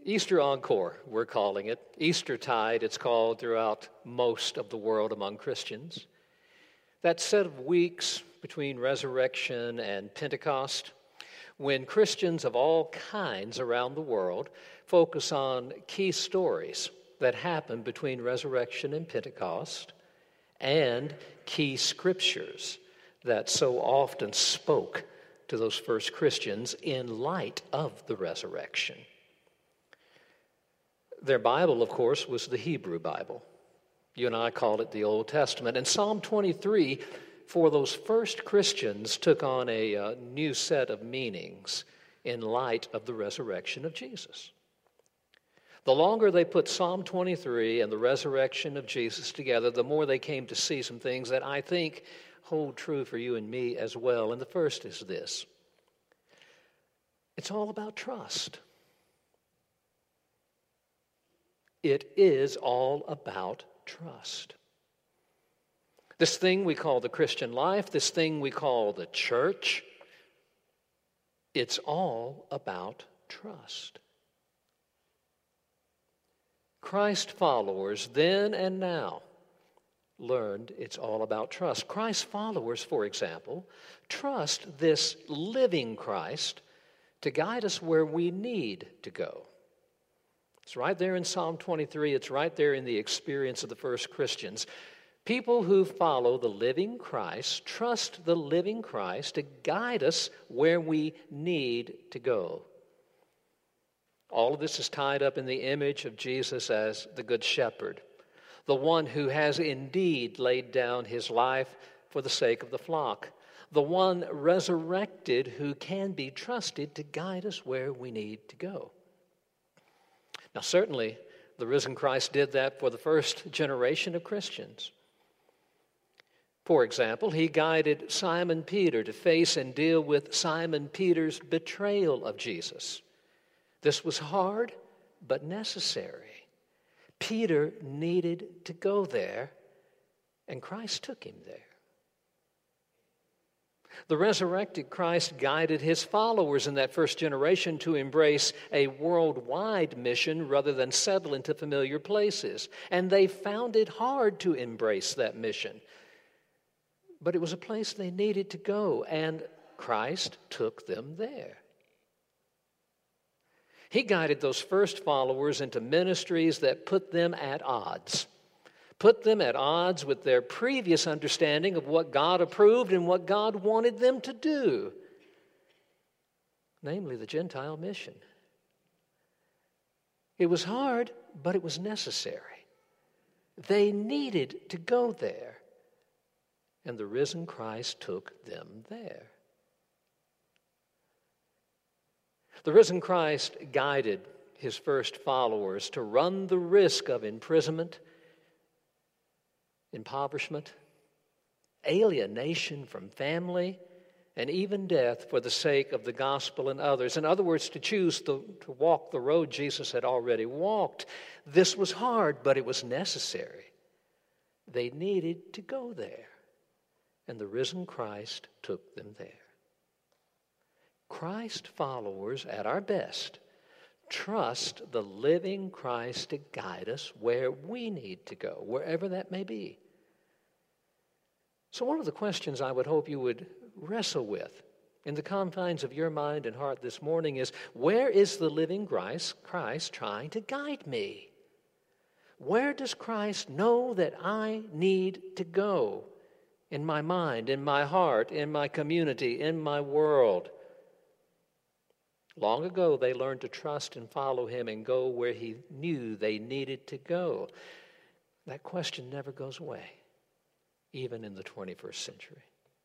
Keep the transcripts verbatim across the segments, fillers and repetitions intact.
Easter Encore, we're calling it. Eastertide, it's called throughout most of the world among Christians. That set of weeks between resurrection and Pentecost, when Christians of all kinds around the world focus on key stories that happened between resurrection and Pentecost, and key scriptures that so often spoke to those first Christians in light of the resurrection. Their Bible, of course, was the Hebrew Bible. You and I call it the Old Testament. And Psalm twenty-three, for those first Christians, took on a uh, new set of meanings in light of the resurrection of Jesus. The longer they put Psalm twenty-three and the resurrection of Jesus together, the more they came to see some things that I think hold true for you and me as well. And the first is this: it's all about trust. It is all about trust. This thing we call the Christian life, this thing we call the church, it's all about trust. Christ followers then and now learned it's all about trust. Christ followers, for example, trust this living Christ to guide us where we need to go. It's right there in Psalm twenty-three. It's right there in the experience of the first Christians. People who follow the living Christ trust the living Christ to guide us where we need to go. All of this is tied up in the image of Jesus as the Good Shepherd, the one who has indeed laid down his life for the sake of the flock, the one resurrected who can be trusted to guide us where we need to go. Now, certainly, the risen Christ did that for the first generation of Christians. For example, he guided Simon Peter to face and deal with Simon Peter's betrayal of Jesus. This was hard, but necessary. Peter needed to go there, and Christ took him there. The resurrected Christ guided his followers in that first generation to embrace a worldwide mission rather than settle into familiar places. And they found it hard to embrace that mission. But it was a place they needed to go, and Christ took them there. He guided those first followers into ministries that put them at odds. Put them at odds with their previous understanding of what God approved and what God wanted them to do, namely the Gentile mission. It was hard, but it was necessary. They needed to go there, and the risen Christ took them there. The risen Christ guided his first followers to run the risk of imprisonment, impoverishment, alienation from family, and even death for the sake of the gospel and others. In other words, to choose to, to walk the road Jesus had already walked. This was hard, but it was necessary. They needed to go there, and the risen Christ took them there. Christ followers, at our best, trust the living Christ to guide us where we need to go, wherever that may be. So one of the questions I would hope you would wrestle with in the confines of your mind and heart this morning is, where is the living Christ, Christ trying to guide me? Where does Christ know that I need to go in my mind, in my heart, in my community, in my world? Long ago, they learned to trust and follow him and go where he knew they needed to go. That question never goes away, even in the twenty-first century.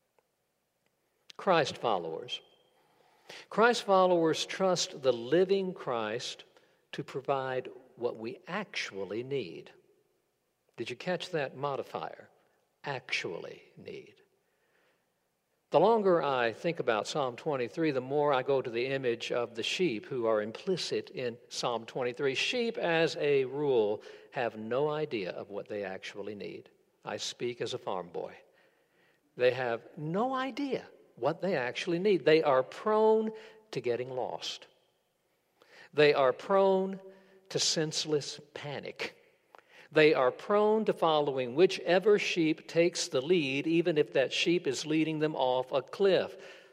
Christ followers. Christ followers trust the living Christ to provide what we actually need. Did you catch that modifier? Actually need. The longer I think about Psalm twenty-three, the more I go to the image of the sheep who are implicit in Psalm twenty-three. Sheep, as a rule, have no idea of what they actually need. I speak as a farm boy. They have no idea what they actually need. They are prone to getting lost. They are prone to senseless panic. They are prone to following whichever sheep takes the lead, even if that sheep is leading them off a cliff.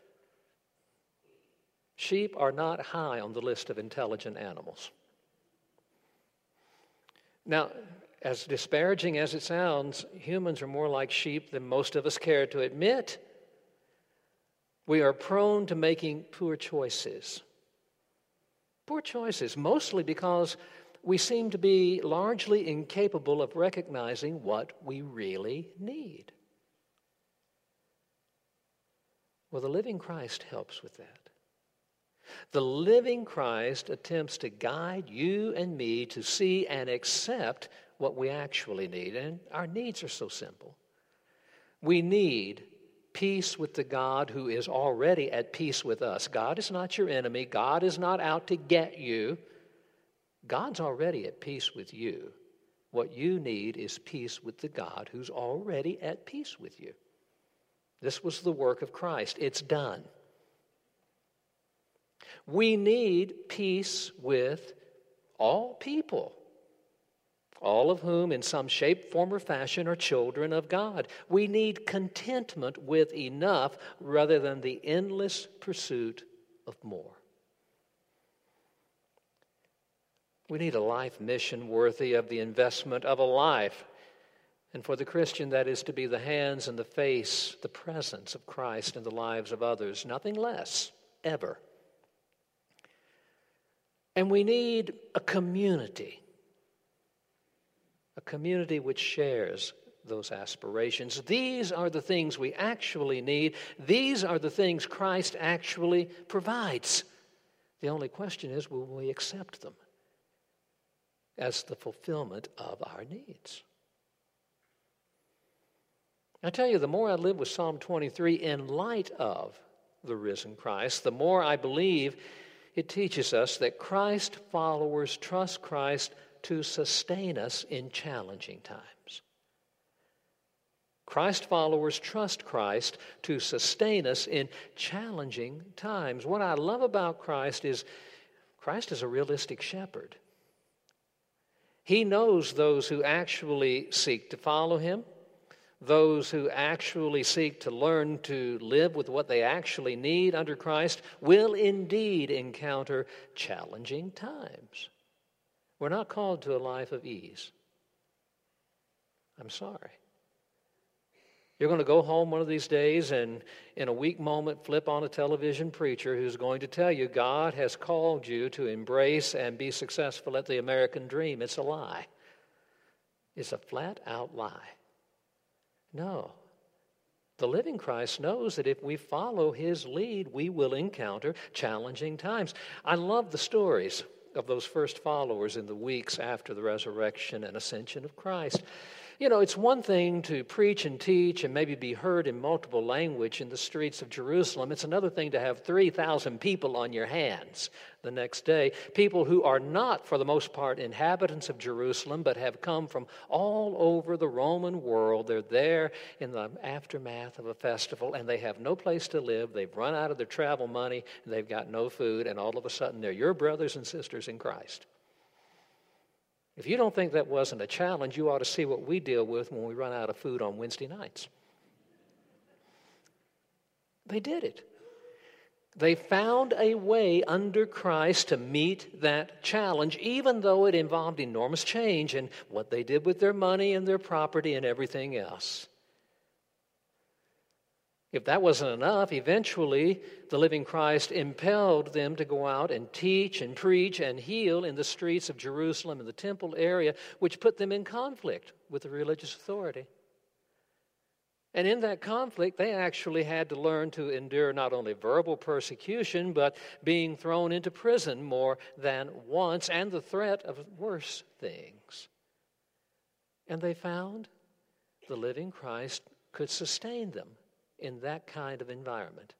Sheep are not high on the list of intelligent animals. Now, as disparaging as it sounds, humans are more like sheep than most of us care to admit. We are prone to making poor choices. Poor choices, mostly because we seem to be largely incapable of recognizing what we really need. Well, the living Christ helps with that. The living Christ attempts to guide you and me to see and accept what we actually need. And our needs are so simple. We need peace with the God who is already at peace with us. God is not your enemy. God is not out to get you. God's already at peace with you. What you need is peace with the God who's already at peace with you. This was the work of Christ. It's done. We need peace with all people, all of whom in some shape, form, or fashion are children of God. We need contentment with enough rather than the endless pursuit of more. We need a life mission worthy of the investment of a life. And for the Christian, that is to be the hands and the face, the presence of Christ in the lives of others, nothing less, ever. And we need a community, a community which shares those aspirations. These are the things we actually need. These are the things Christ actually provides. The only question is, will we accept them as the fulfillment of our needs? I tell you, the more I live with Psalm twenty-three in light of the risen Christ, the more I believe it teaches us that Christ followers trust Christ to sustain us in challenging times. Christ followers trust Christ to sustain us in challenging times. What I love about Christ is Christ is a realistic shepherd. He knows those who actually seek to follow him, those who actually seek to learn to live with what they actually need under Christ will indeed encounter challenging times. We're not called to a life of ease. I'm sorry. You're going to go home one of these days and in a weak moment flip on a television preacher who's going to tell you God has called you to embrace and be successful at the American dream. It's a lie. It's a flat-out lie. No. The living Christ knows that if we follow his lead, we will encounter challenging times. I love the stories of those first followers in the weeks after the resurrection and ascension of Christ. You know, it's one thing to preach and teach and maybe be heard in multiple language in the streets of Jerusalem. It's another thing to have three thousand people on your hands the next day, people who are not, for the most part, inhabitants of Jerusalem, but have come from all over the Roman world. They're there in the aftermath of a festival, and they have no place to live. They've run out of their travel money, and they've got no food, and all of a sudden they're your brothers and sisters in Christ. If you don't think that wasn't a challenge, you ought to see what we deal with when we run out of food on Wednesday nights. They did it. They found a way under Christ to meet that challenge, even though it involved enormous change in what they did with their money and their property and everything else. If that wasn't enough, eventually the living Christ impelled them to go out and teach and preach and heal in the streets of Jerusalem and the temple area, which put them in conflict with the religious authority. And in that conflict, they actually had to learn to endure not only verbal persecution, but being thrown into prison more than once, and the threat of worse things. And they found the living Christ could sustain them in that kind of environment.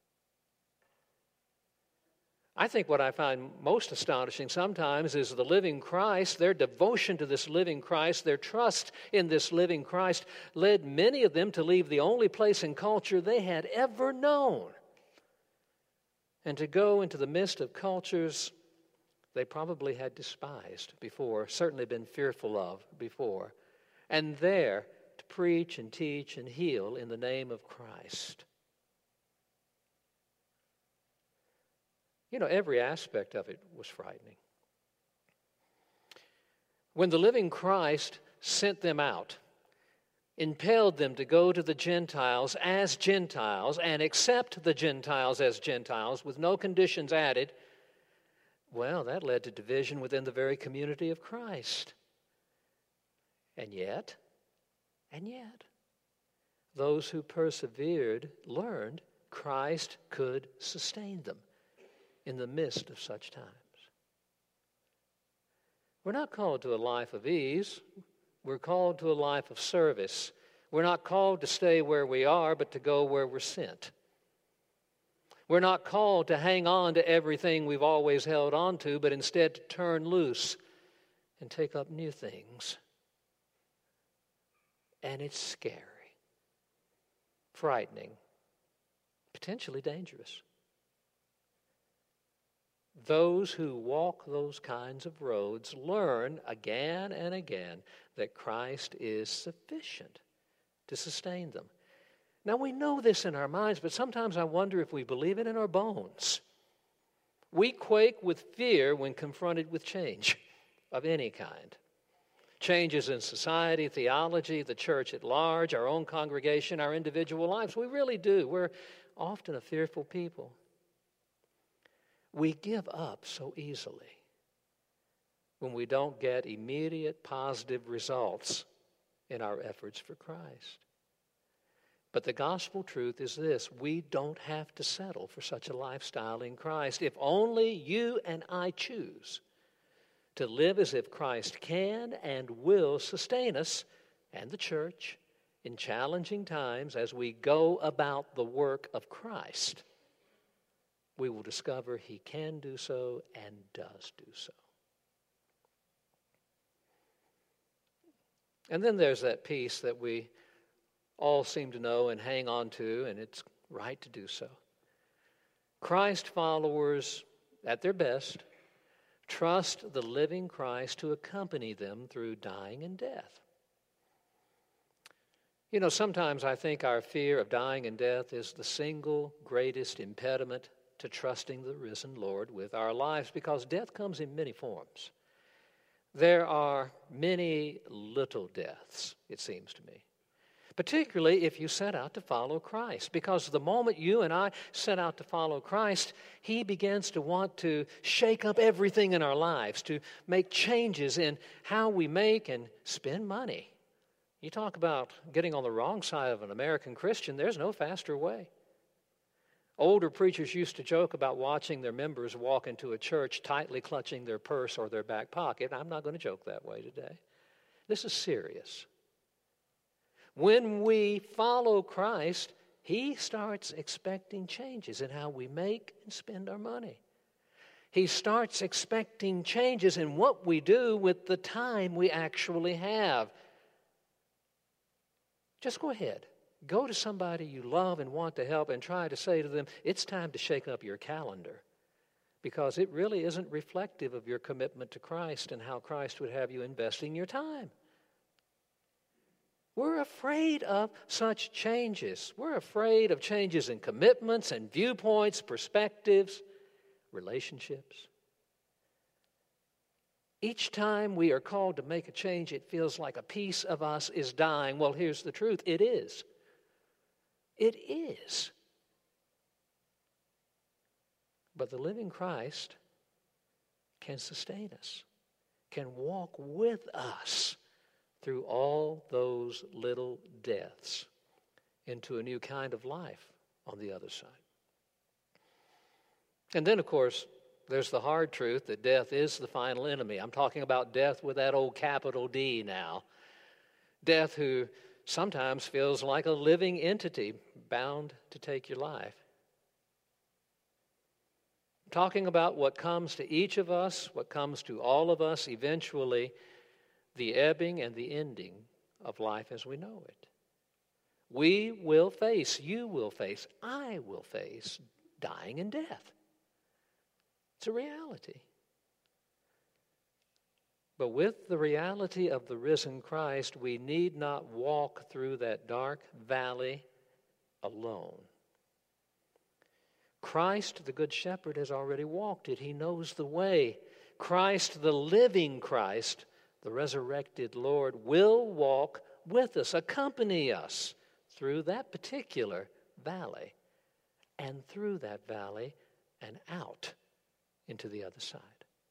I think what I find most astonishing sometimes is the living Christ, their devotion to this living Christ, their trust in this living Christ led many of them to leave the only place and culture they had ever known and to go into the midst of cultures they probably had despised before, certainly been fearful of before, and there to preach and teach and heal in the name of Christ. You know, every aspect of it was frightening. When the living Christ sent them out, impelled them to go to the Gentiles as Gentiles and accept the Gentiles as Gentiles with no conditions added, well, that led to division within the very community of Christ. And yet, and yet, those who persevered learned Christ could sustain them in the midst of such times. We're not called to a life of ease. We're called to a life of service. We're not called to stay where we are, but to go where we're sent. We're not called to hang on to everything we've always held on to, but instead to turn loose and take up new things. And it's scary, frightening, potentially dangerous. Those who walk those kinds of roads learn again and again that Christ is sufficient to sustain them. Now, we know this in our minds, but sometimes I wonder if we believe it in our bones. We quake with fear when confronted with change of any kind. Changes in society, theology, the church at large, our own congregation, our individual lives. We really do. We're often a fearful people. We give up so easily when we don't get immediate positive results in our efforts for Christ. But the gospel truth is this: we don't have to settle for such a lifestyle in Christ if only you and I choose to live as if Christ can and will sustain us and the church in challenging times as we go about the work of Christ. We will discover He can do so and does do so. And then there's that piece that we all seem to know and hang on to, and it's right to do so. Christ followers, at their best, trust the living Christ to accompany them through dying and death. You know, sometimes I think our fear of dying and death is the single greatest impediment to trusting the risen Lord with our lives, because death comes in many forms. There are many little deaths, it seems to me, particularly if you set out to follow Christ, because the moment you and I set out to follow Christ, He begins to want to shake up everything in our lives, to make changes in how we make and spend money. You talk about getting on the wrong side of an American Christian, there's no faster way. Older preachers used to joke about watching their members walk into a church tightly clutching their purse or their back pocket. I'm not going to joke that way today. This is serious. When we follow Christ, He starts expecting changes in how we make and spend our money. He starts expecting changes in what we do with the time we actually have. Just go ahead. Go to somebody you love and want to help and try to say to them, it's time to shake up your calendar, because it really isn't reflective of your commitment to Christ and how Christ would have you investing your time. We're afraid of such changes. We're afraid of changes in commitments and viewpoints, perspectives, relationships. Each time we are called to make a change, it feels like a piece of us is dying. Well, here's the truth. It is. It is. But the living Christ can sustain us, can walk with us through all those little deaths into a new kind of life on the other side. And then, of course, there's the hard truth that death is the final enemy. I'm talking about death with that old capital D now. Death who sometimes feels like a living entity bound to take your life. I'm talking about what comes to each of us, what comes to all of us eventually, the ebbing and the ending of life as we know it. We will face, you will face, I will face dying and death. It's a reality. But with the reality of the risen Christ, we need not walk through that dark valley alone. Christ, the Good Shepherd, has already walked it. He knows the way. Christ, the living Christ, the resurrected Lord, will walk with us, accompany us through that particular valley, and through that valley and out into the other side.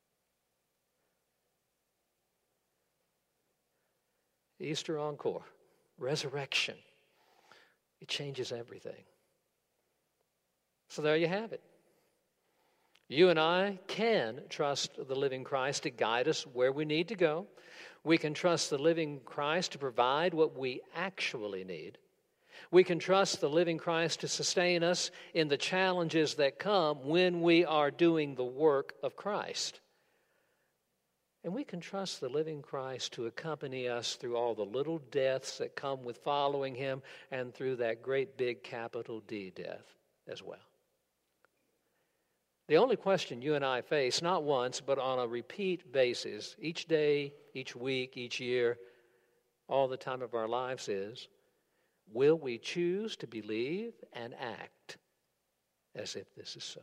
Easter Encore, resurrection. It changes everything. So there you have it. You and I can trust the living Christ to guide us where we need to go. We can trust the living Christ to provide what we actually need. We can trust the living Christ to sustain us in the challenges that come when we are doing the work of Christ. And we can trust the living Christ to accompany us through all the little deaths that come with following Him and through that great big capital D death as well. The only question you and I face, not once, but on a repeat basis, each day, each week, each year, all the time of our lives is, will we choose to believe and act as if this is so?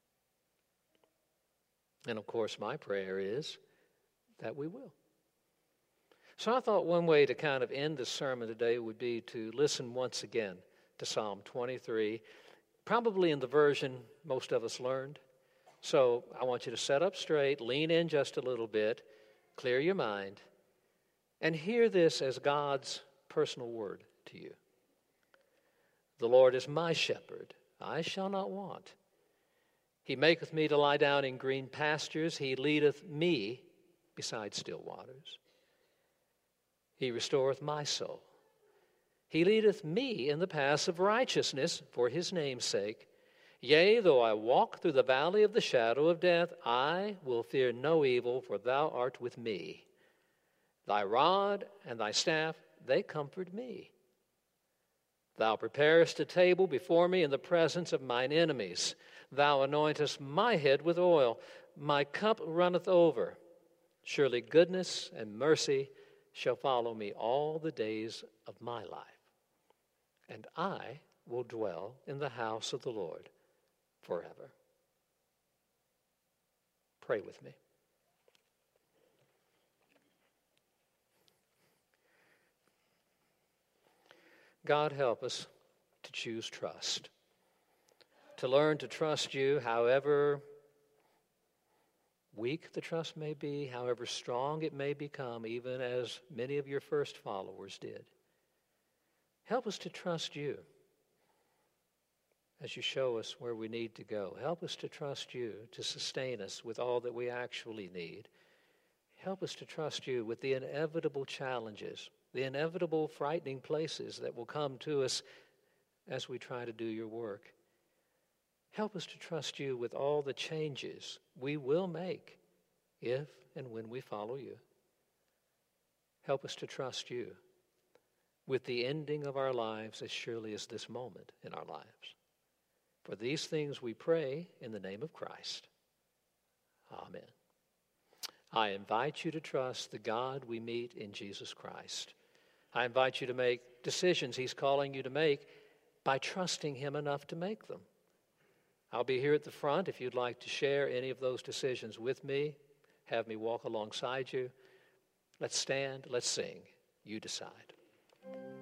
And of course, my prayer is that we will. So I thought one way to kind of end the sermon today would be to listen once again to Psalm twenty-three, probably in the version most of us learned. So I want you to sit up straight, lean in just a little bit, clear your mind, and hear this as God's personal word to you. The Lord is my shepherd, I shall not want. He maketh me to lie down in green pastures, He leadeth me beside still waters. He restoreth my soul. He leadeth me in the paths of righteousness for His name's sake. Yea, though I walk through the valley of the shadow of death, I will fear no evil, for Thou art with me. Thy rod and Thy staff, they comfort me. Thou preparest a table before me in the presence of mine enemies. Thou anointest my head with oil. My cup runneth over. Surely goodness and mercy shall follow me all the days of my life. And I will dwell in the house of the Lord forever. Pray with me. God, help us to choose trust, to learn to trust You, however weak the trust may be, however strong it may become, even as many of Your first followers did. Help us to trust You as You show us where we need to go. Help us to trust You to sustain us with all that we actually need. Help us to trust You with the inevitable challenges, the inevitable frightening places that will come to us as we try to do Your work. Help us to trust You with all the changes we will make if and when we follow You. Help us to trust You with the ending of our lives as surely as this moment in our lives. For these things we pray in the name of Christ. Amen. I invite you to trust the God we meet in Jesus Christ. I invite you to make decisions He's calling you to make by trusting Him enough to make them. I'll be here at the front if you'd like to share any of those decisions with me. Have me walk alongside you. Let's stand, let's sing. You decide.